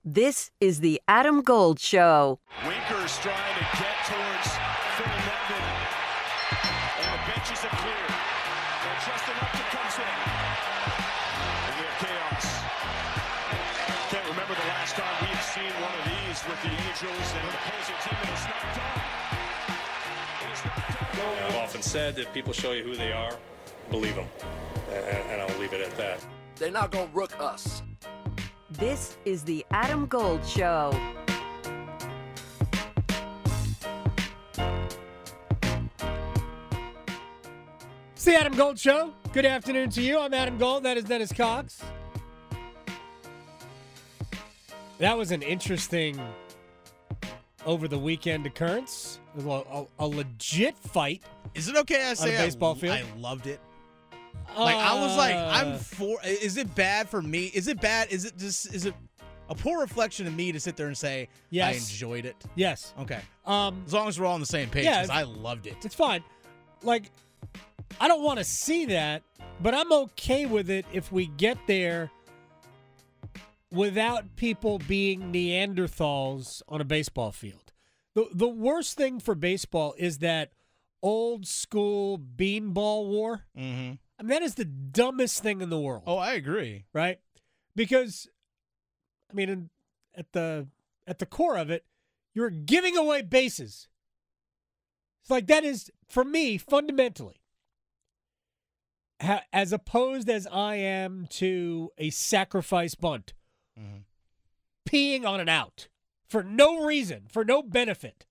This is the Adam Gold Show. Winker's trying to get towards Phil Nevin, and the benches are clear. And Justin Upton comes in. And we have chaos. Can't remember the last time we have seen one of these with the Angels and an opposing team, and it's not done. It is not done. I've often said that people show you who they are, believe them, and I'll leave it at that. They're not going to rook us. This is the Adam Gold Show. It's the Adam Gold Show. Good afternoon to you. I'm Adam Gold. That is Dennis Cox. That was an interesting over the weekend occurrence. It was a legit fight. Is it okay I say on a baseball field? I loved it? Like, I was like, I'm for. Is it bad for me? Is it bad? Is it a poor reflection of me to sit there and say Yes. I enjoyed it? Yes. Okay. Um, As long as we're all on the same page, Yeah, because I loved it. It's fine. Like, I don't want to see that, but I'm okay with it if we get there without people being Neanderthals on a baseball field. The worst thing for baseball is that old school beanball war. Mm-hmm. I mean, that is the dumbest thing in the world. Oh, I agree. Right? Because, I mean, at the core of it, you're giving away bases. It's like that is, for me, fundamentally, as opposed as I am to a sacrifice bunt, peeing on an out for no reason, for no benefit.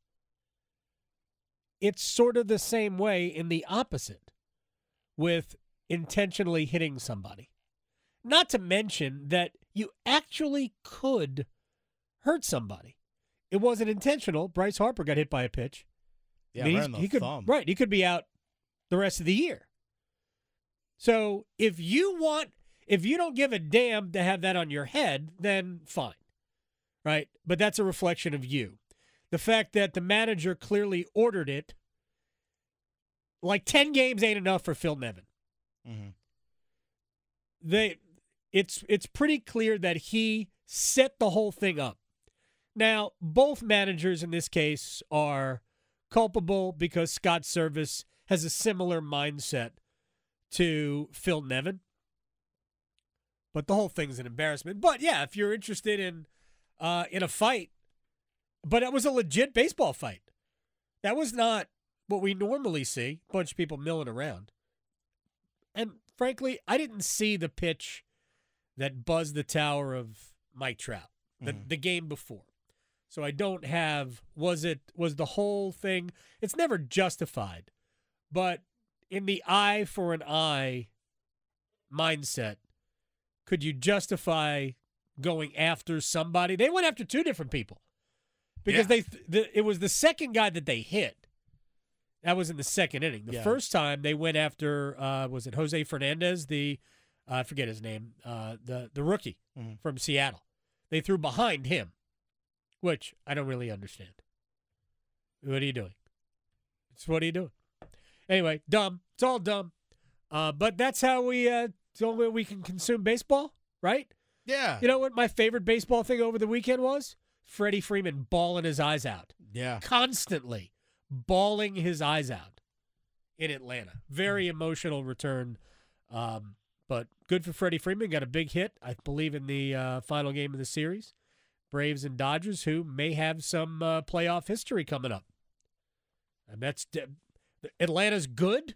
It's sort of the same way in the opposite with intentionally hitting somebody. Not to mention that you actually could hurt somebody. It wasn't intentional. Bryce Harper got hit by a pitch. Yeah, I mean, right on the thumb. Right, he could be out the rest of the year. So if you don't give a damn to have that on your head, then fine. Right? But that's a reflection of you. The fact that the manager clearly ordered it, like 10 games ain't enough for Phil Nevin. Mm-hmm. It's pretty clear that he set the whole thing up. Now, both managers in this case are culpable because Scott Servais has a similar mindset to Phil Nevin. But the whole thing's an embarrassment. But yeah, if you're interested in a fight, but it was a legit baseball fight. That was not what we normally see, a bunch of people milling around. And frankly, I didn't see the pitch that buzzed the tower of Mike Trout, the game before. So I don't have, was the whole thing, it's never justified, but in the eye for an eye mindset, could you justify going after somebody? They went after two different people because it was the second guy that they hit. That was in the second inning. The first time they went after, was it Jose Fernandez, I forget his name, the rookie from Seattle. They threw behind him, which I don't really understand. What are you doing? What are you doing? Anyway, dumb. It's all dumb. But that's how it's the only way we can consume baseball, right? Yeah. You know what my favorite baseball thing over the weekend was? Freddie Freeman bawling his eyes out. Yeah. Constantly bawling his eyes out in Atlanta. Very emotional return. But good for Freddie Freeman. Got a big hit, I believe, in the final game of the series. Braves and Dodgers, who may have some playoff history coming up. And Atlanta's good,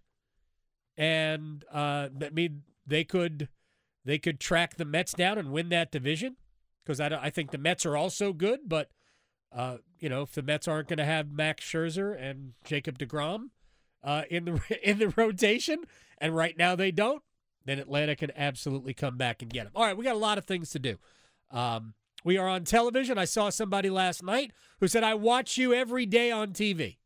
and they could track the Mets down and win that division because I think the Mets are also good. But if the Mets aren't going to have Max Scherzer and Jacob deGrom in the rotation, and right now they don't, then Atlanta can absolutely come back and get them. All right, we got a lot of things to do. We are on television. I saw somebody last night who said, I watch you every day on TV.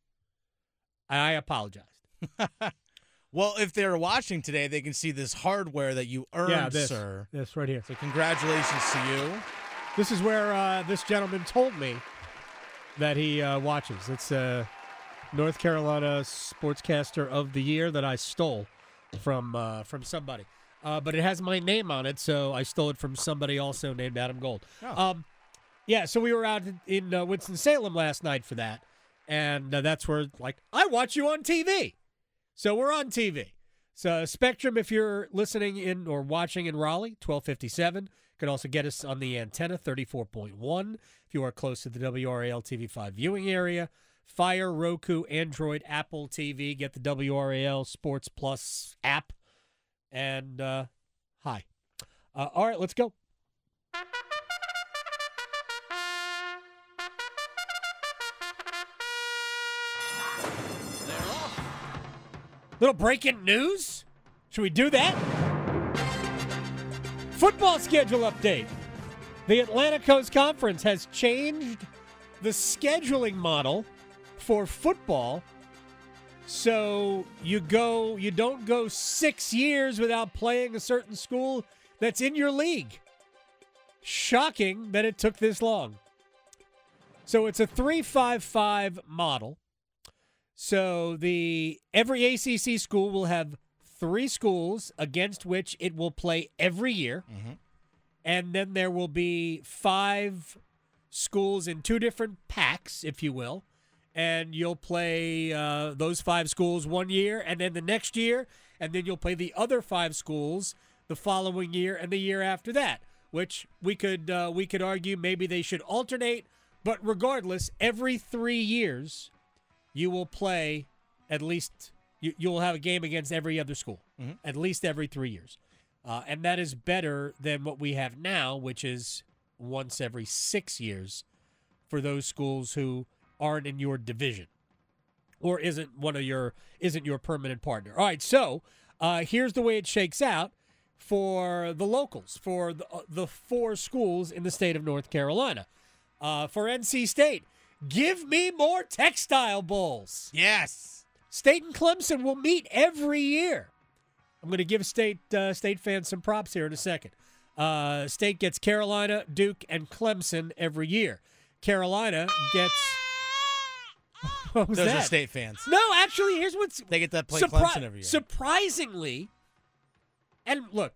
I apologized. Well, if they're watching today, they can see this hardware that you earned, sir. This right here. So congratulations to you. This is where this gentleman told me that he watches. It's North Carolina Sportscaster of the Year that I stole from somebody. But it has my name on it, so I stole it from somebody also named Adam Gold. Oh. Yeah, so we were out in Winston-Salem last night for that, and that's where, I watch you on TV. So we're on TV. So Spectrum, if you're listening in or watching in Raleigh, 1257. You can also get us on the antenna, 34.1, if you are close to the WRAL TV5 viewing area. Fire, Roku, Android, Apple TV. Get the WRAL Sports Plus app. And hi. All right, let's go. Little breaking news? Should we do that? Football schedule update. The Atlantic Coast Conference has changed the scheduling model for football. So you don't go 6 years without playing a certain school that's in your league. Shocking that it took this long. So it's a 3-5-5 model. So every ACC school will have 3 schools against which it will play every year. Mm-hmm. And then there will be 5 schools in 2 different packs, if you will. And you'll play those 5 schools one year and then the next year. And then you'll play the other 5 schools the following year and the year after that, which we could argue maybe they should alternate. But regardless, every 3 years, you will play at least you'll have a game against every other school, at least every 3 years. And that is better than what we have now, which is once every 6 years for those schools who aren't in your division or isn't your permanent partner. All right, so here's the way it shakes out for the locals, for the 4 schools in the state of North Carolina. For NC State, give me more Textile Bowls. Yes. State and Clemson will meet every year. I'm going to give State fans some props here in a second. State gets Carolina, Duke, and Clemson every year. Carolina gets... What was Those that? are State fans. No, actually, here's what's... They get to play Clemson every year. Surprisingly, and look,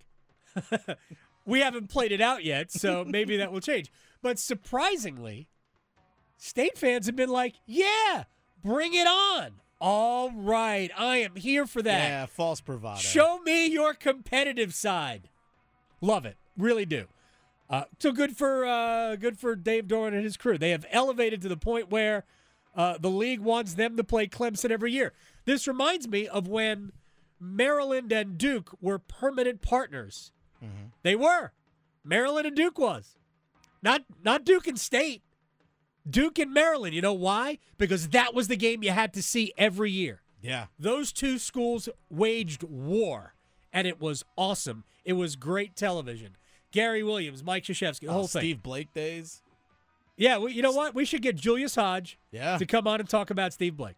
we haven't played it out yet, so maybe that will change. But surprisingly, State fans have been like, yeah, bring it on. All right, I am here for that. Yeah, false bravado. Show me your competitive side. Love it, really do. So good for Dave Doran and his crew. They have elevated to the point where the league wants them to play Clemson every year. This reminds me of when Maryland and Duke were permanent partners. Mm-hmm. They were. Maryland and Duke was. Not Duke and State. Duke and Maryland. You know why? Because that was the game you had to see every year. Yeah. Those 2 schools waged war, and it was awesome. It was great television. Gary Williams, Mike Krzyzewski, the whole thing. Steve Blake days. Yeah, you know what? We should get Julius Hodge to come on and talk about Steve Blake.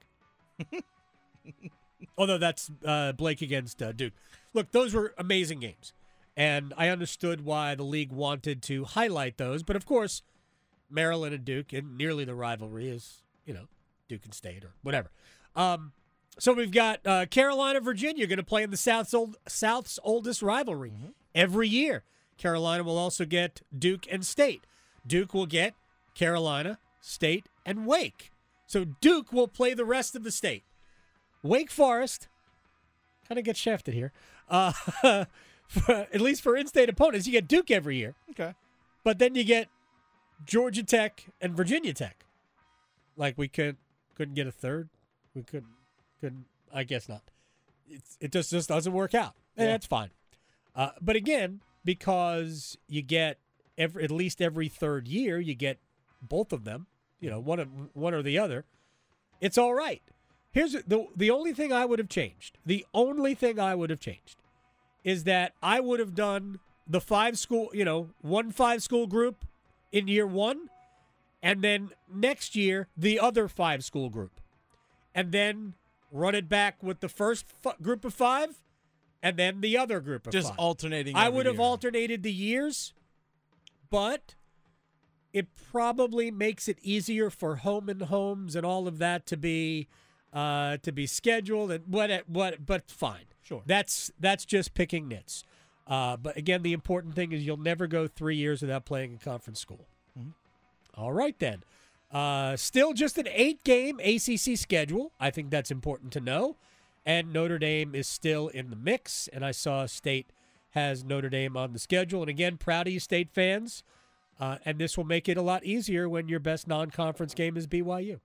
Although that's Blake against Duke. Look, those were amazing games, and I understood why the league wanted to highlight those. But, of course, Maryland and Duke, and nearly the rivalry is, Duke and State or whatever. So we've got Carolina, Virginia going to play in the South's oldest rivalry every year. Carolina will also get Duke and State. Duke will get Carolina, State, and Wake. So Duke will play the rest of the state. Wake Forest kind of gets shafted here. At least for in-state opponents, you get Duke every year. Okay. But then you get Georgia Tech and Virginia Tech. Like we couldn't get a third. We couldn't. I guess not. It just doesn't work out. And that's fine. But again, because you get at least every third year, you get both of them. One or the other. It's all right. Here's the only thing I would have changed. The only thing I would have changed is that I would have done the 5-school, 1 5-school group in year 1, and then next year the other 5-school group, and then run it back with the first group of 5, and then the other group of 5. Just alternating. I would have alternated the years, but it probably makes it easier for home and homes and all of that to be scheduled and but fine. Sure. That's just picking nits. But again, the important thing is you'll never go 3 years without playing in conference school. Mm-hmm. All right, then. Still just an 8-game ACC schedule. I think that's important to know. And Notre Dame is still in the mix. And I saw State has Notre Dame on the schedule. And again, proud of you, State fans. And this will make it a lot easier when your best non-conference game is BYU.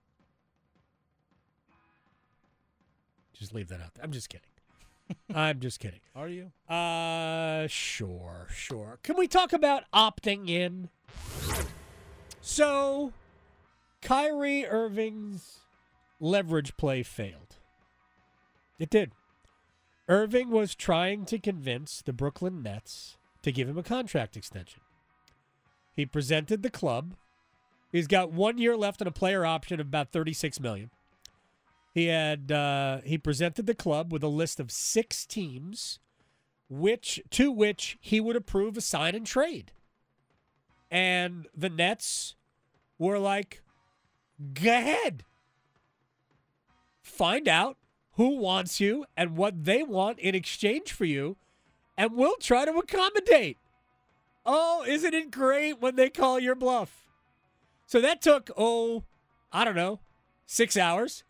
Just leave that out there. I'm just kidding. I'm just kidding. Are you? Sure. Can we talk about opting in? So, Kyrie Irving's leverage play failed. It did. Irving was trying to convince the Brooklyn Nets to give him a contract extension. He presented the club. He's got 1 year left on a player option of about $36 million. He presented the club with a list of 6 teams to which he would approve a sign and trade. And the Nets were like, go ahead. Find out who wants you and what they want in exchange for you, and we'll try to accommodate. Oh, isn't it great when they call your bluff? So that took, 6 hours.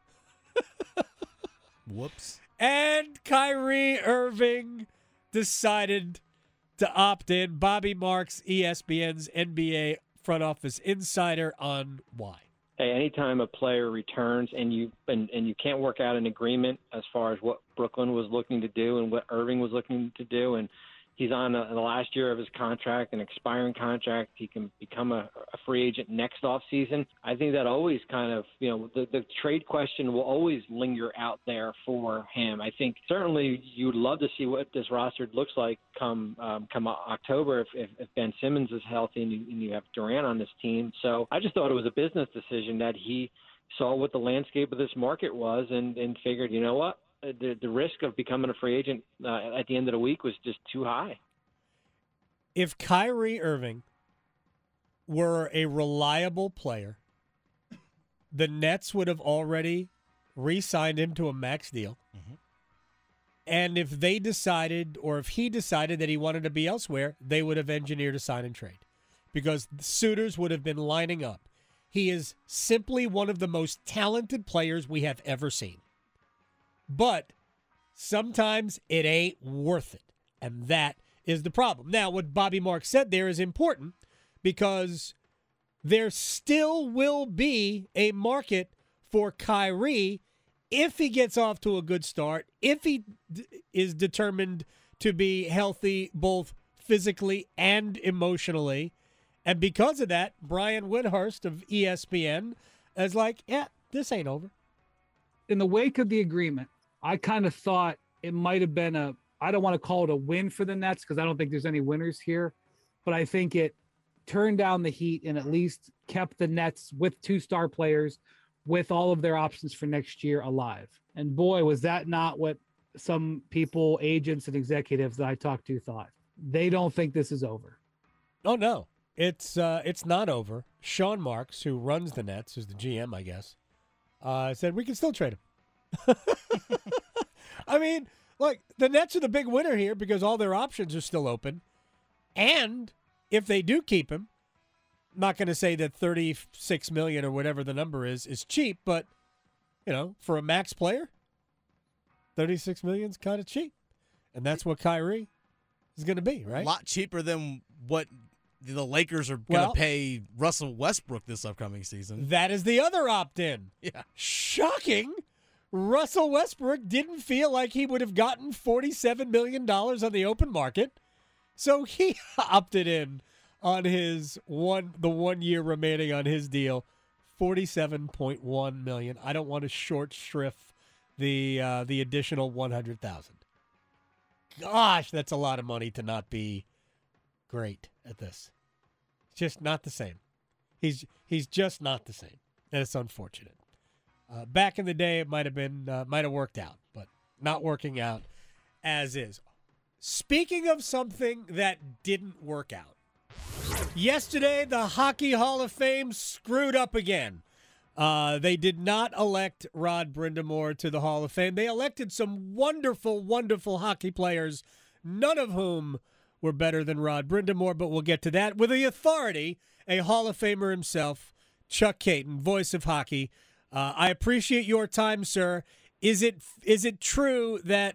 Whoops. And Kyrie Irving decided to opt in. Bobby Marks, ESPN's NBA front office insider, on why. Hey, anytime a player returns and you can't work out an agreement as far as what Brooklyn was looking to do and what Irving was looking to do, and he's on the last year of his contract, an expiring contract, he can become a free agent next offseason. I think that always kind of, the trade question will always linger out there for him. I think certainly you would love to see what this roster looks like come October if Ben Simmons is healthy and you have Durant on this team. So I just thought it was a business decision that he saw what the landscape of this market was and figured, you know what? The risk of becoming a free agent at the end of the week was just too high. If Kyrie Irving were a reliable player, the Nets would have already re-signed him to a max deal. Mm-hmm. And if they decided, or if he decided that he wanted to be elsewhere, they would have engineered a sign and trade because the suitors would have been lining up. He is simply one of the most talented players we have ever seen. But sometimes it ain't worth it, and that is the problem. Now, what Bobby Marks said there is important because there still will be a market for Kyrie if he gets off to a good start, if he is determined to be healthy both physically and emotionally. And because of that, Brian Windhorst of ESPN is like, yeah, this ain't over. In the wake of the agreement, I kind of thought it might have been I don't want to call it a win for the Nets because I don't think there's any winners here, but I think it turned down the heat and at least kept the Nets with 2 star players with all of their options for next year alive. And boy, was that not what some people, agents and executives that I talked to thought. They don't think this is over. Oh, no. It's not over. Sean Marks, who runs the Nets, who's the GM, I guess, said we can still trade him. I mean, look, the Nets are the big winner here because all their options are still open. And if they do keep him, I'm not going to say that $36 million or whatever the number is cheap, but, for a max player, $36 million is kind of cheap. And that's what Kyrie is going to be, right? A lot cheaper than what the Lakers are going to pay Russell Westbrook this upcoming season. That is the other opt-in. Yeah. Shocking. Russell Westbrook didn't feel like he would have gotten $47 million on the open market, so he opted in on the 1 year remaining on his deal, $47.1 million. I don't want to short shrift the additional $100,000. Gosh, that's a lot of money to not be great at this. Just not the same. He's just not the same, and it's unfortunate. Back in the day, it might have worked out, but not working out as is. Speaking of something that didn't work out, yesterday the Hockey Hall of Fame screwed up again. They did not elect Rod Brind'Amour to the Hall of Fame. They elected some wonderful, wonderful hockey players, none of whom were better than Rod Brind'Amour, but we'll get to that, with the authority a Hall of Famer himself, Chuck Caton, voice of hockey. I appreciate your time, sir. Is it true that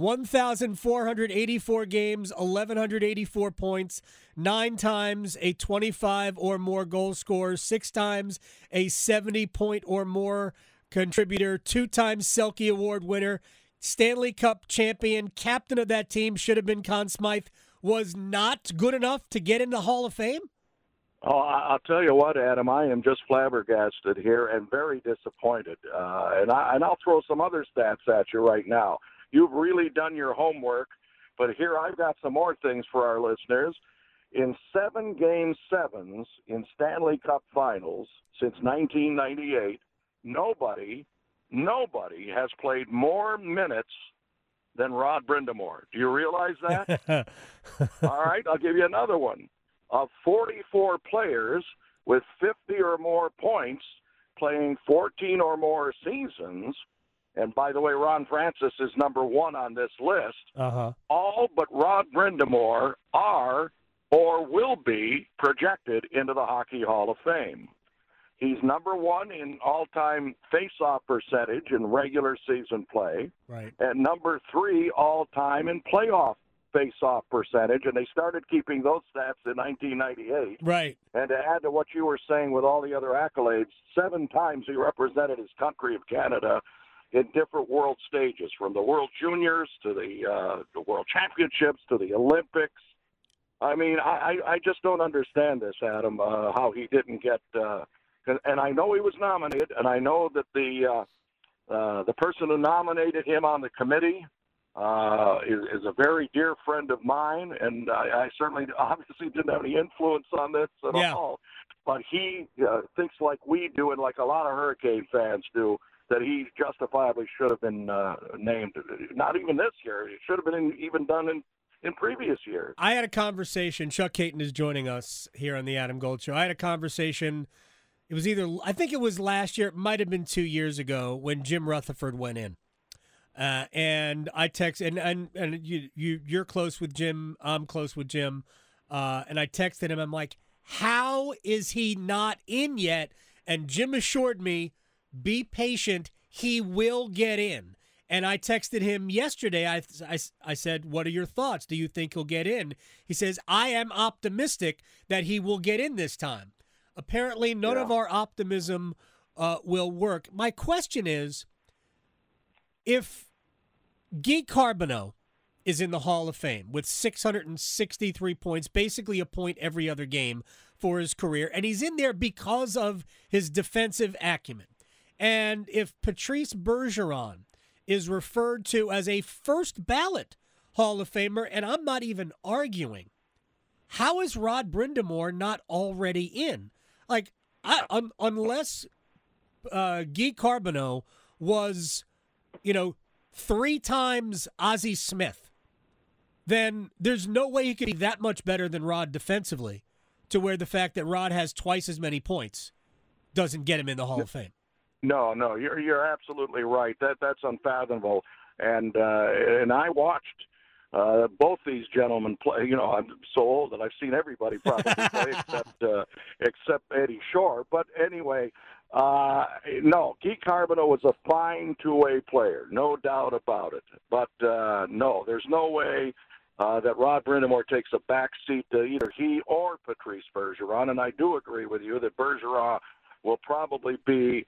1,484 games, 1,184 points, 9 times a 25 or more goal scorer, 6 times a 70-point or more contributor, 2 times Selke Award winner, Stanley Cup champion, captain of that team, should have been Conn Smythe, was not good enough to get in the Hall of Fame? Oh, I'll tell you what, Adam, I am just flabbergasted here and very disappointed. And I'll throw some other stats at you right now. You've really done your homework, but here I've got some more things for our listeners. In 7 Game 7s in Stanley Cup Finals since 1998, nobody has played more minutes than Rod Brind'Amour. Do you realize that? All right, I'll give you another one. Of 44 players with 50 or more points playing 14 or more seasons, and by the way, Ron Francis is number 1 on this list, all but Rod Brind'Amour are or will be projected into the Hockey Hall of Fame. He's number 1 in all-time face-off percentage in regular season play, right, and number 3 all-time in playoff face-off percentage, and they started keeping those stats in 1998. Right. And to add to what you were saying with all the other accolades, 7 times he represented his country of Canada in different world stages, from the World Juniors to the World Championships to the Olympics. I mean, I just don't understand this, Adam, how he didn't get and I know he was nominated, and I know that the person who nominated him on the committee is a very dear friend of mine, and I certainly obviously didn't have any influence on this at all. But he thinks like we do, and like a lot of Hurricane fans do, that he justifiably should have been named. Not even this year. It should have been even done in previous years. I had a conversation. Chuck Caton is joining us here on the Adam Gold Show. I had a conversation. It was I think it was last year. It might have been 2 years ago when Jim Rutherford went in. And I text and you're close with Jim. I'm close with Jim. And I texted him. I'm like, how is he not in yet? And Jim assured me, be patient. He will get in. And I texted him yesterday. I said, what are your thoughts? Do you think he'll get in? He says, I am optimistic that he will get in this time. Apparently, none of our optimism will work. My question is, if Guy Carbonneau is in the Hall of Fame with 663 points, basically a point every other game for his career, and he's in there because of his defensive acumen, and if Patrice Bergeron is referred to as a first ballot Hall of Famer, and I'm not even arguing, how is Rod Brind'Amour not already in? Like, unless Guy Carbonneau was, 3 times Ozzie Smith, then there's no way he could be that much better than Rod defensively, to where the fact that Rod has twice as many points doesn't get him in the Hall of Fame. No, you're absolutely right. That's unfathomable. And I watched both these gentlemen play. I'm so old that I've seen everybody probably play except Eddie Shore. But anyway, no, Guy Carbonneau was a fine two-way player, no doubt about it. But no, there's no way that Rod Brind'Amour takes a back seat to either he or Patrice Bergeron. And I do agree with you that Bergeron will probably be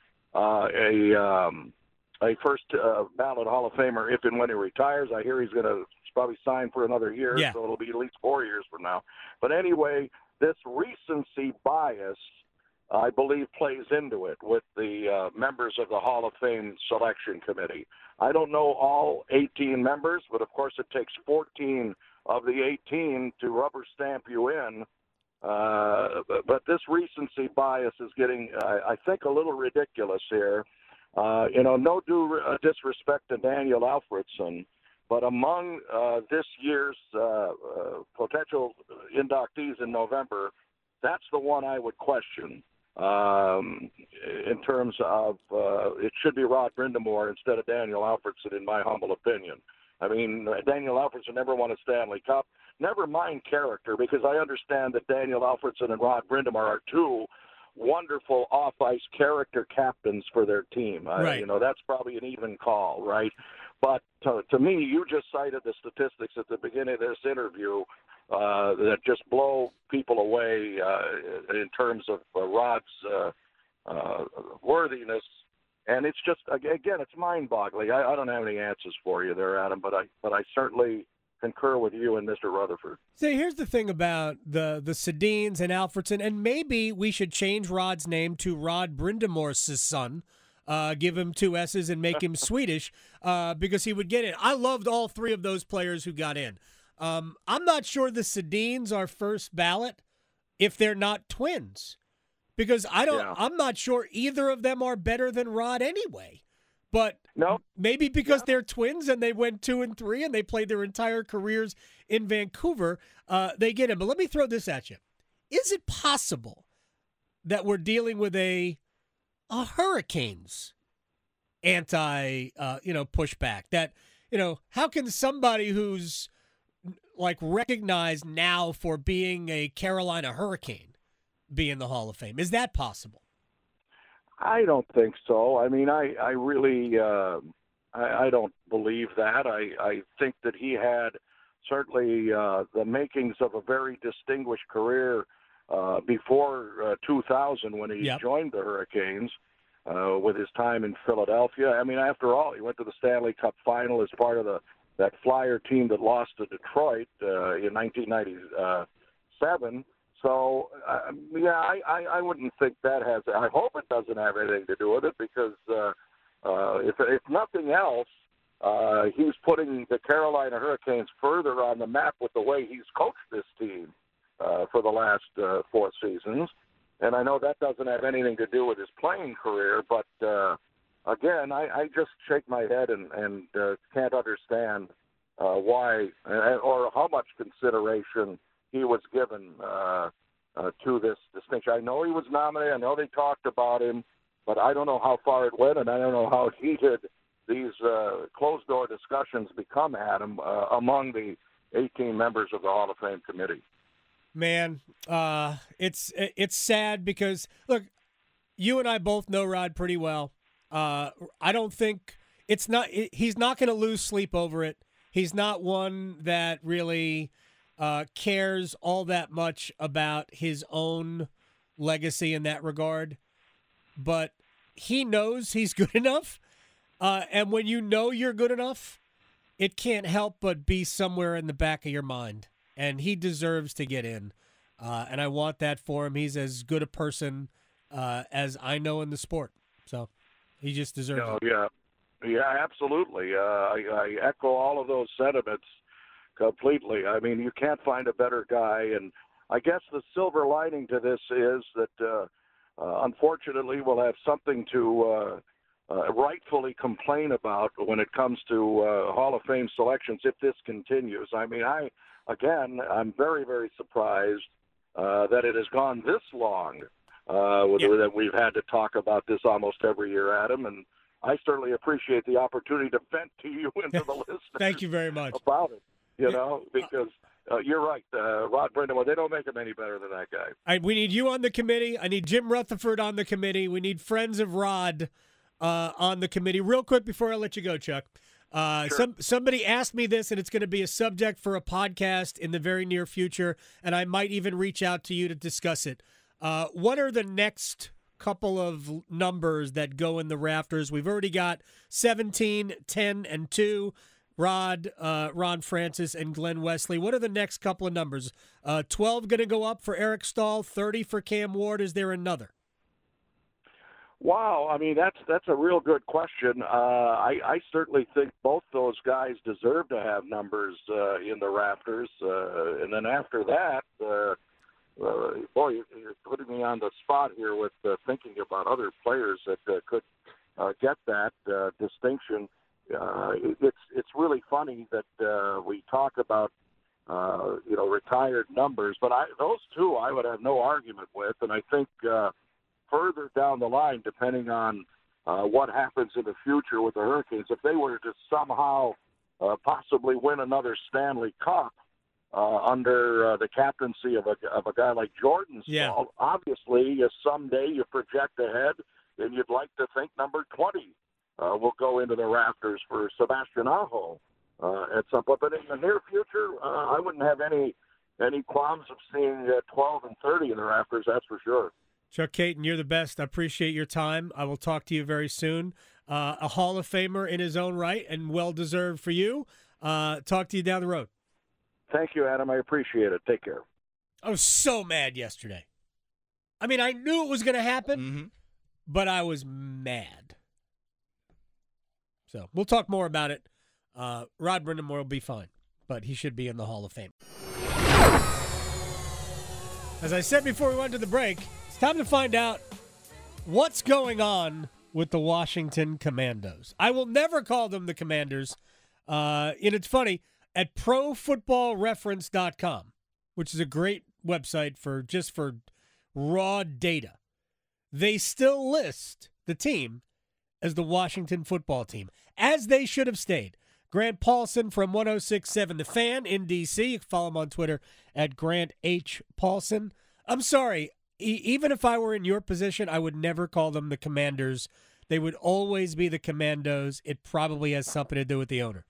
a first ballot Hall of Famer if and when he retires. I hear he's going to probably sign for another year, so it'll be at least 4 years from now. But anyway, this recency bias, I believe, plays into it with the members of the Hall of Fame selection committee. I don't know all 18 members, but of course it takes 14 of the 18 to rubber stamp you in. But this recency bias is getting, I think, a little ridiculous here. No disrespect to Daniel Alfredsson, but among this year's potential inductees in November, that's the one I would question in terms of it should be Rod Brind'Amour instead of Daniel Alfredsson, in my humble opinion. I mean, Daniel Alfredsson never won a Stanley Cup. Never mind character, because I understand that Daniel Alfredsson and Rod Brind'Amour are two wonderful off-ice character captains for their team. Right. You know, that's probably an even call, right? But to me, you just cited the statistics at the beginning of this interview that just blow people away in terms of Rod's worthiness. And it's just, again, it's mind-boggling. I don't have any answers for you there, Adam, but I certainly concur with you and Mr. Rutherford. So here's the thing about the Sedins and Alfredsson, and maybe we should change Rod's name to Rod Brind'Amour's son. Give him 2 S's and make him Swedish because he would get in. I loved all 3 of those players who got in. I'm not sure the Sedins are first ballot if they're not twins, because I'm not sure either of them are better than Rod anyway. But maybe because they're twins and they went 2 and 3 and they played their entire careers in Vancouver, they get him. But let me throw this at you: is it possible that we're dealing with a Hurricanes pushback? That, how can somebody who's like recognized now for being a Carolina Hurricane be in the Hall of Fame? Is that possible? I don't think so. I mean, I really I don't believe that. I think that he had certainly the makings of a very distinguished career before 2000 when he joined the Hurricanes with his time in Philadelphia. I mean, after all, he went to the Stanley Cup final as part of that Flyer team that lost to Detroit in 1997. So, I wouldn't think that has – I hope it doesn't have anything to do with it, because if nothing else, he's putting the Carolina Hurricanes further on the map with the way he's coached this team for the last 4 seasons. And I know that doesn't have anything to do with his playing career, but, again, I just shake my head and can't understand why or how much consideration he was given to this distinction. I know he was nominated. I know they talked about him, but I don't know how far it went, and I don't know how heated these closed-door discussions become, Adam, among the 18 members of the Hall of Fame committee. Man, it's sad because, look, you and I both know Rod pretty well. I don't think he's not going to lose sleep over it. He's not one that really cares all that much about his own legacy in that regard. But he knows he's good enough. And when you know you're good enough, it can't help but be somewhere in the back of your mind. And he deserves to get in. And I want that for him. He's as good a person as I know in the sport. So he just deserves it. Yeah, absolutely. I echo all of those sentiments completely. I mean, you can't find a better guy. And I guess the silver lining to this is that, unfortunately, we'll have something to rightfully complain about when it comes to Hall of Fame selections if this continues. I mean, I'm very, very surprised that it has gone this long, that we've had to talk about this almost every year, Adam, and I certainly appreciate the opportunity to vent to you and to the listeners. Thank you very much. About it, because you're right. Rod Brind'Amour, they don't make him any better than that guy. We need you on the committee. I need Jim Rutherford on the committee. We need friends of Rod on the committee. Real quick before I let you go, Chuck. Sure. Somebody asked me this, and it's going to be a subject for a podcast in the very near future, and I might even reach out to you to discuss it. What are the next couple of numbers that go in the rafters? We've already got 17, 10, and 2. Ron Francis, and Glenn Wesley. What are the next couple of numbers? 12 going to go up for Eric Stahl, 30 for Cam Ward. Is there another? Wow, I mean, that's a real good question. I certainly think both those guys deserve to have numbers in the rafters. And then after that, boy, you're putting me on the spot here with thinking about other players that could get that distinction. It's really funny that we talk about retired numbers, but those two I would have no argument with, and I think further down the line, depending on what happens in the future with the Hurricanes, if they were to somehow possibly win another Stanley Cup under the captaincy of a guy like Jordan Staal. Obviously, someday you project ahead, and you'd like to think number 20 will go into the rafters for Sebastian Aho at some point. But in the near future, I wouldn't have any qualms of seeing 12 and 30 in the rafters, that's for sure. Chuck Caton, you're the best. I appreciate your time. I will talk to you very soon. A Hall of Famer in his own right, and well-deserved for you. Talk to you down the road. Thank you, Adam. I appreciate it. Take care. I was so mad yesterday. I mean, I knew it was going to happen, but I was mad. So we'll talk more about it. Rod Brindamore will be fine, but he should be in the Hall of Fame. As I said before we went to the break, it's time to find out what's going on with the Washington Commandos. I will never call them the Commanders. And it's funny, at profootballreference.com, which is a great website for raw data, they still list the team as the Washington football team, as they should have stayed. Grant Paulson from 106.7 The Fan in D.C. You can follow him on Twitter at Grant H. Paulson. I'm sorry, even if I were in your position, I would never call them the Commanders. They would always be the Commandos. It probably has something to do with the owner.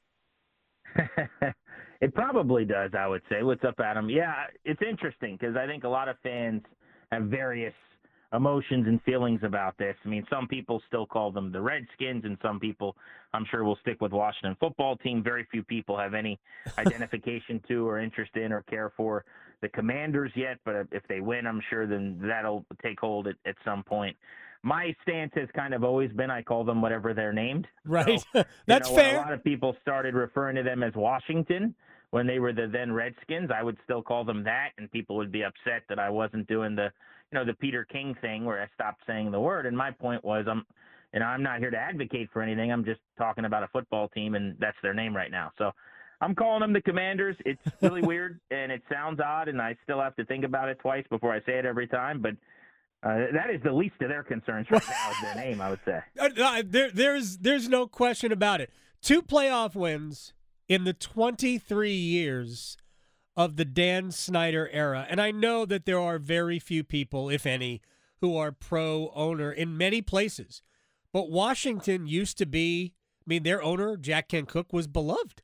It probably does, I would say. What's up, Adam? Yeah, it's interesting because I think a lot of fans have various emotions and feelings about this. I mean, some people still call them the Redskins, and some people, I'm sure, will stick with Washington football team. Very few people have any identification to or interest in or care for the Commanders yet, but if they win, I'm sure then that'll take hold at some point. My stance has kind of always been I call them whatever they're named. Right. So, That's fair. A lot of people started referring to them as Washington when they were the then Redskins. I would still call them that, and people would be upset that I wasn't doing the Peter King thing where I stopped saying the word. And my point was I'm not here to advocate for anything. I'm just talking about a football team, and that's their name right now. So I'm calling them the Commanders. It's really weird, and it sounds odd, and I still have to think about it twice before I say it every time, but that is the least of their concerns right now is their name, I would say. There's no question about it. 2 playoff wins in the 23 years of the Dan Snyder era. And I know that there are very few people, if any, who are pro-owner in many places. But Washington used to be, their owner, Jack Kent Cooke, was beloved.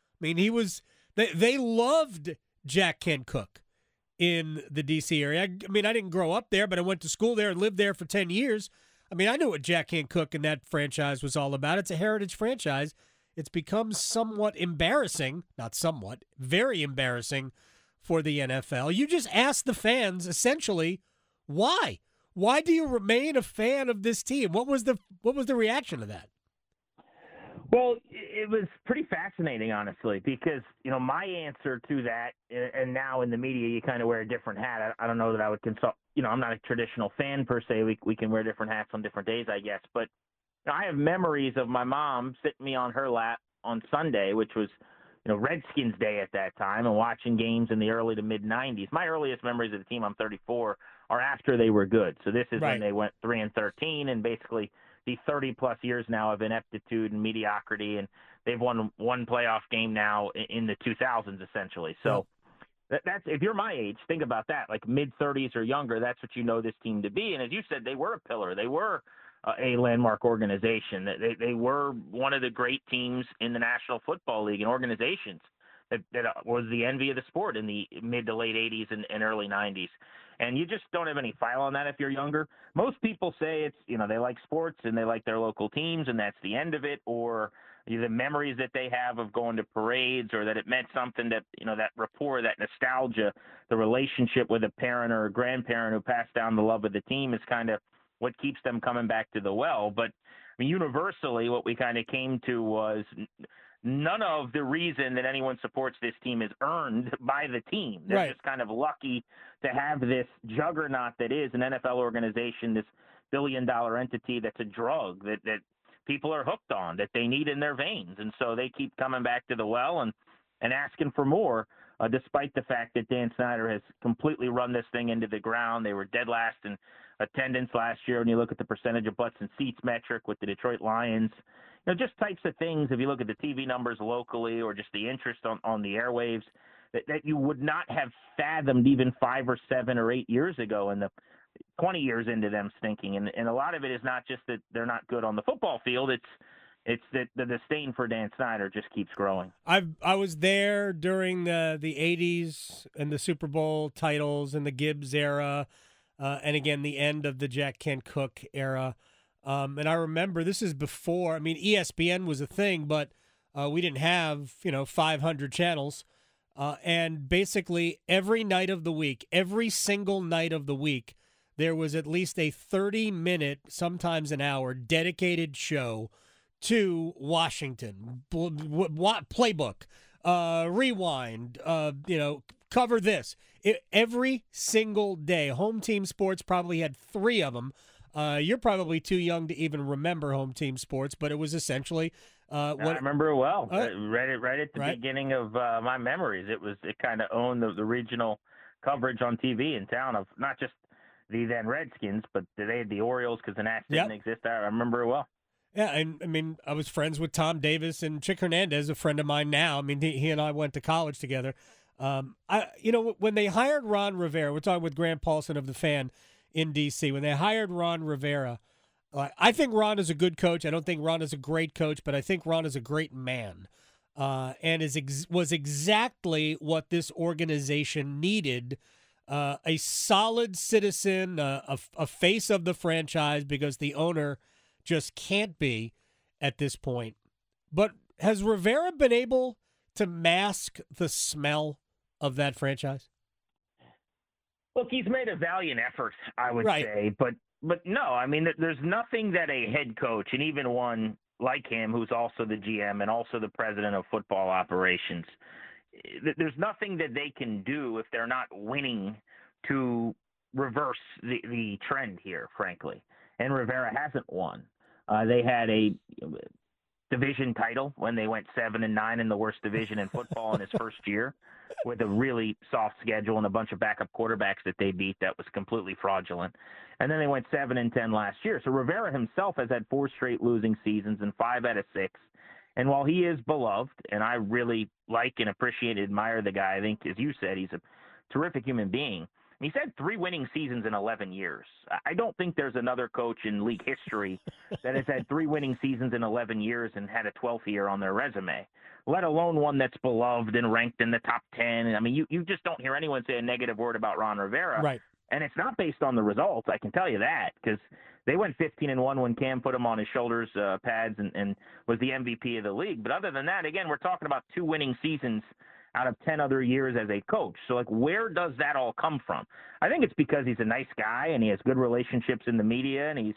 They loved Jack Kent Cooke in the D.C. area. I didn't grow up there, but I went to school there and lived there for 10 years. I know what Jack Kent Cooke and that franchise was all about. It's a heritage franchise. It's become somewhat embarrassing, not somewhat, very embarrassing for the NFL. You just ask the fans, essentially, why? Why do you remain a fan of this team? What was the reaction to that? Well, it was pretty fascinating, honestly, because, my answer to that, and now in the media you kind of wear a different hat. I don't know that I would consult, I'm not a traditional fan per se. We can wear different hats on different days, I guess. But I have memories of my mom sitting me on her lap on Sunday, which was, Redskins Day at that time, and watching games in the early to mid-'90s. My earliest memories of the team, I'm 34, are after they were good. So this is when they went 3-13, and basically the 30-plus years now of ineptitude and mediocrity, and they've won one playoff game now in the 2000s, essentially. So that's, if you're my age, think about that. Like mid-30s or younger, that's what you know this team to be. And as you said, they were a pillar. They were a landmark organization. They were one of the great teams in the National Football League and organizations that was the envy of the sport in the mid to late 80s and early 90s. And you just don't have any file on that if you're younger. Most people say it's, they like sports and they like their local teams and that's the end of it, or the memories that they have of going to parades, or that it meant something, that, that rapport, that nostalgia, the relationship with a parent or a grandparent who passed down the love of the team is kind of what keeps them coming back to the well. But universally, what we kind of came to was none of the reason that anyone supports this team is earned by the team. They're just kind of lucky to have this juggernaut that is an NFL organization, this billion-dollar entity that's a drug that people are hooked on, that they need in their veins. And so they keep coming back to the well and asking for more, despite the fact that Dan Snyder has completely run this thing into the ground. They were dead last in attendance last year when you look at the percentage of butts and seats metric with the Detroit Lions just types of things, if you look at the TV numbers locally or just the interest on the airwaves, that you would not have fathomed even 5 or 7 or 8 years ago, and the 20 years into them stinking. And a lot of it is not just that they're not good on the football field. It's that the disdain for Dan Snyder just keeps growing. I was there during the 80s and the Super Bowl titles and the Gibbs era, and again the end of the Jack Kent Cook era. And I remember this is before. I mean, ESPN was a thing, but we didn't have 500 channels. And basically every night of the week, every single night of the week, there was at least a 30-minute, sometimes an hour, dedicated show to Washington. Playbook, rewind, cover this. Every single day. Home Team Sports probably had 3 of them. You're probably too young to even remember Home Team Sports, but it was essentially I remember it well. Read it right at the beginning of my memories. It kind of owned the regional coverage on TV in town of not just the then Redskins, but they had the Orioles because the Nats didn't exist. I remember it well. Yeah, and I mean, I was friends with Tom Davis and Chick Hernandez, a friend of mine now. I mean, he and I went to college together. When they hired Ron Rivera, we're talking with Grant Paulson of The Fan in D.C. When they hired Ron Rivera, I think Ron is a good coach. I don't think Ron is a great coach, but I think Ron is a great man, and was exactly what this organization needed. A solid citizen, a face of the franchise, because the owner just can't be at this point. But has Rivera been able to mask the smell of that franchise? Look, he's made a valiant effort, I would say, but no, I mean, there's nothing that a head coach, and even one like him who's also the GM and also the president of football operations, there's nothing that they can do if they're not winning to reverse the trend here, frankly. And Rivera hasn't won. They had a division title when they went 7-9 in the worst division in football in his first year, with a really soft schedule and a bunch of backup quarterbacks that they beat that was completely fraudulent. And then they went 7-10 last year. So Rivera himself has had 4 straight losing seasons and 5 out of 6. And while he is beloved, and I really like and appreciate and admire the guy, I think, as you said, he's a terrific human being. He's had 3 winning seasons in 11 years. I don't think there's another coach in league history that has had 3 winning seasons in 11 years and had a 12th year on their resume, let alone one that's beloved and ranked in the top 10. I mean, you just don't hear anyone say a negative word about Ron Rivera. Right. And it's not based on the results, I can tell you that, because they went 15-1 when Cam put him on his shoulders pads and was the MVP of the league. But other than that, again, we're talking about 2 winning seasons out of 10 other years as a coach. So, where does that all come from? I think it's because he's a nice guy and he has good relationships in the media, and he's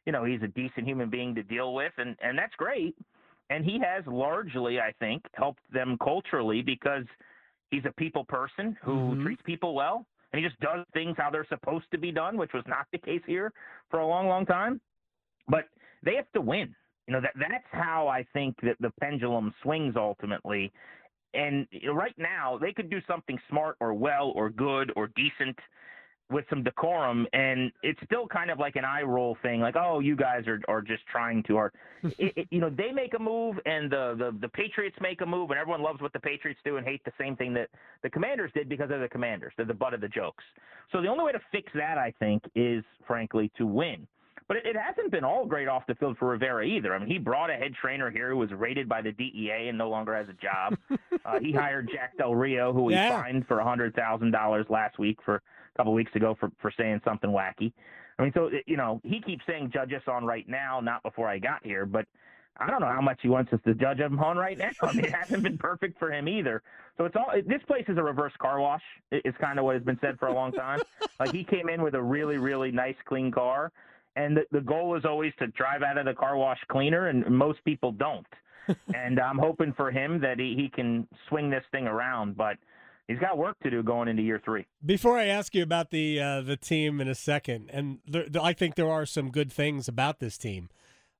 a decent human being to deal with, and that's great. And he has largely, I think, helped them culturally because he's a people person who treats people well, and he just does things how they're supposed to be done, which was not the case here for a long, long time. But they have to win. That's how I think that the pendulum swings ultimately. And right now, they could do something smart or well or good or decent with some decorum, and it's still kind of like an eye roll thing, like, oh, you guys are just trying too hard. They make a move, and the Patriots make a move, and everyone loves what the Patriots do and hate the same thing that the Commanders did because they're the Commanders. They're the butt of the jokes. So the only way to fix that, I think, is, frankly, to win. But it hasn't been all great off the field for Rivera either. I mean, he brought a head trainer here who was raided by the DEA and no longer has a job. He hired Jack Del Rio, who he fined for $100,000 last week a couple weeks ago for saying something wacky. I mean, so, he keeps saying judge us on right now, not before I got here. But I don't know how much he wants us to judge him on right now. I mean, it hasn't been perfect for him either. So this place is a reverse car wash. It's kind of what has been said for a long time. Like, he came in with a really, really nice, clean car. And the goal is always to drive out of the car wash cleaner, and most people don't. And I'm hoping for him that he can swing this thing around, but he's got work to do going into year 3. Before I ask you about the team in a second, and I think there are some good things about this team.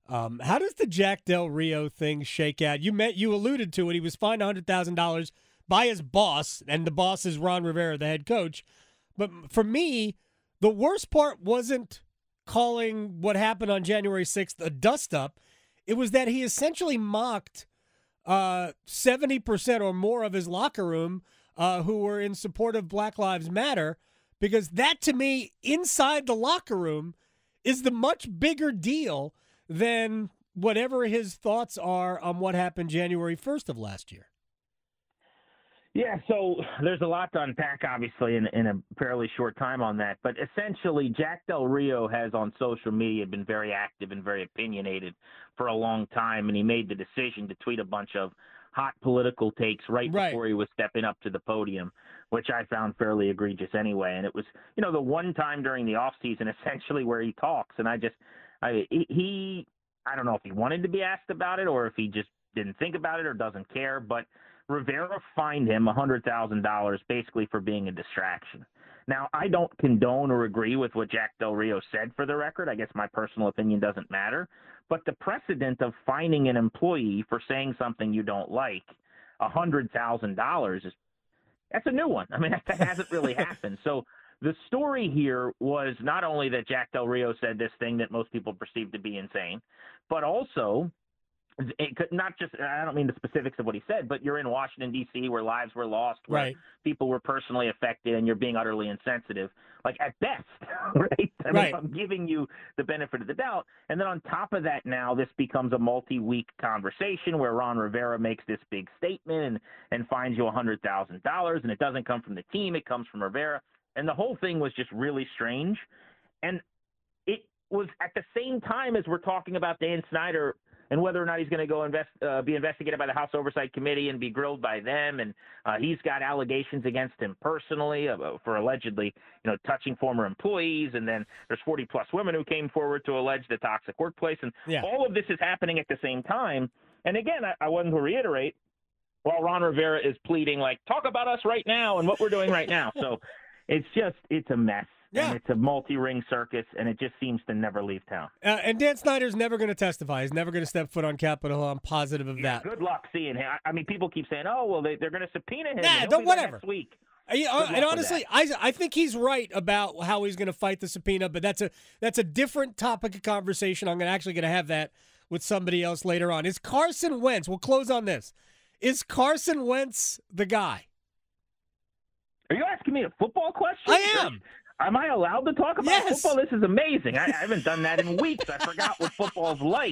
How does the Jack Del Rio thing shake out? You alluded to it. He was fined $100,000 by his boss, and the boss is Ron Rivera, the head coach. But for me, the worst part wasn't calling what happened on January 6th a dust-up. It was that he essentially mocked 70% or more of his locker room who were in support of Black Lives Matter, because that, to me, inside the locker room is the much bigger deal than whatever his thoughts are on what happened January 1st of last year. Yeah, so there's a lot to unpack, obviously, in a fairly short time on that. But essentially, Jack Del Rio has on social media been very active and very opinionated for a long time, and he made the decision to tweet a bunch of hot political takes right before he was stepping up to the podium, which I found fairly egregious anyway. And it was, the one time during the offseason essentially where he talks, and I don't know if he wanted to be asked about it or if he just didn't think about it or doesn't care, but Rivera fined him $100,000 basically for being a distraction. Now, I don't condone or agree with what Jack Del Rio said, for the record. I guess my personal opinion doesn't matter. But the precedent of fining an employee for saying something you don't like $100,000 that's a new one. I mean, that hasn't really happened. So the story here was not only that Jack Del Rio said this thing that most people perceive to be insane, but also it could not just, I don't mean the specifics of what he said, but you're in Washington, D.C., where lives were lost, where people were personally affected, and you're being utterly insensitive, like at best, right? I mean, I'm giving you the benefit of the doubt. And then on top of that, now this becomes a multi-week conversation where Ron Rivera makes this big statement and fines you $100,000, and it doesn't come from the team, it comes from Rivera. And the whole thing was just really strange. And it was at the same time as we're talking about Dan Snyder and whether or not he's going to go be investigated by the House Oversight Committee and be grilled by them. And he's got allegations against him personally for allegedly, touching former employees. And then there's 40-plus women who came forward to allege the toxic workplace. And all of this is happening at the same time. And again, I wanted to reiterate, while Ron Rivera is pleading, like, talk about us right now and what we're doing right now. So it's a mess. Yeah. And it's a multi-ring circus, and it just seems to never leave town. And Dan Snyder's never going to testify. He's never going to step foot on Capitol Hill. I'm positive of that. Good luck seeing him. I mean, people keep saying, oh, well, they're going to subpoena him. Nah, don't, whatever. Next week. And honestly, I think he's right about how he's going to fight the subpoena, but that's a different topic of conversation. I'm actually going to have that with somebody else later on. Is Carson Wentz, we'll close on this, is Carson Wentz the guy? Are you asking me a football question? I am. Am I allowed to talk about football? This is amazing. I haven't done that in weeks. I forgot what football's like.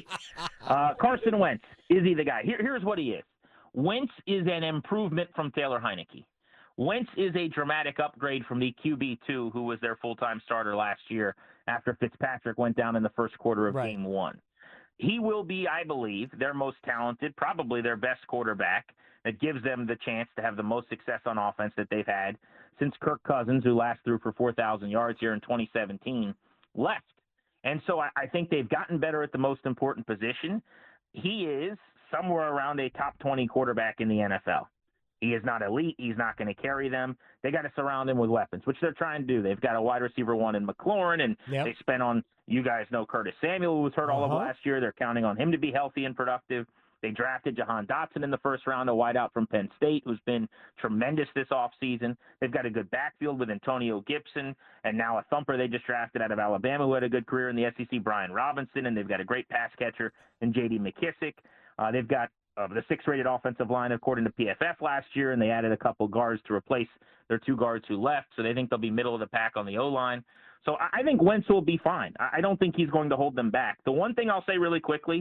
Carson Wentz, is he the guy? Here's what he is. Wentz is an improvement from Taylor Heineke. Wentz is a dramatic upgrade from the QB2 who was their full-time starter last year after Fitzpatrick went down in the first quarter of Game 1. He will be, I believe, their most talented, probably their best quarterback that gives them the chance to have the most success on offense that they've had since Kirk Cousins, who last threw for 4,000 yards here in 2017, left. And so I think they've gotten better at the most important position. He is somewhere around a top 20 quarterback in the NFL. He is not elite. He's not going to carry them. They got to surround him with weapons, which they're trying to do. They've got a wide receiver one in McLaurin, and they spent on, you guys know, Curtis Samuel, who was hurt all of last year. They're counting on him to be healthy and productive. They drafted Jahan Dotson in the first round, a wideout from Penn State, who's been tremendous this offseason. They've got a good backfield with Antonio Gibson, and now a thumper they just drafted out of Alabama who had a good career in the SEC, Brian Robinson, and they've got a great pass catcher in J.D. McKissick. They've got the 6th-rated offensive line according to PFF last year, and they added a couple guards to replace their 2 guards who left, so they think they'll be middle of the pack on the O-line. So I think Wentz will be fine. I don't think he's going to hold them back. The one thing I'll say really quickly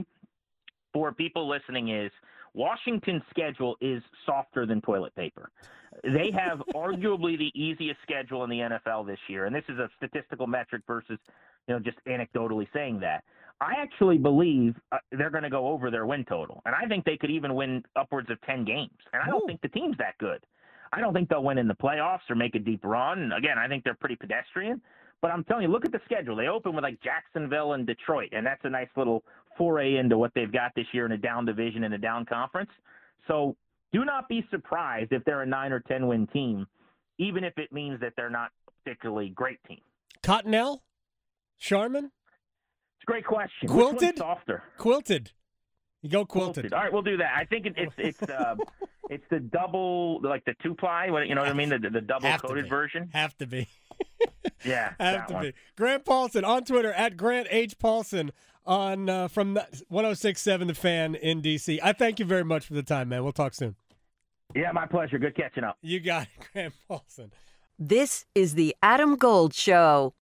for people listening is Washington's schedule is softer than toilet paper. They have arguably the easiest schedule in the NFL this year, and this is a statistical metric versus, just anecdotally saying that. I actually believe they're going to go over their win total, and I think they could even win upwards of 10 games, and I don't think the team's that good. I don't think they'll win in the playoffs or make a deep run. And again, I think they're pretty pedestrian. But I'm telling you, look at the schedule. They open with Jacksonville and Detroit, and that's a nice little foray into what they've got this year in a down division and a down conference. So do not be surprised if they're a 9 or 10 win team, even if it means that they're not a particularly great team. Cottonelle? Sharman? It's a great question. Quilted? Which one's softer? Quilted. You go Quilted. All right, we'll do that. I think It's the double, like the 2-ply. You know what I mean? The double coated version. Have to be. Yeah, Have that to one. be. Grant Paulson on Twitter at Grant H. Paulson on from 106.7 The Fan in DC. I thank you very much for the time, man. We'll talk soon. Yeah, my pleasure. Good catching up. You got it, Grant Paulson. This is the Adam Gold Show.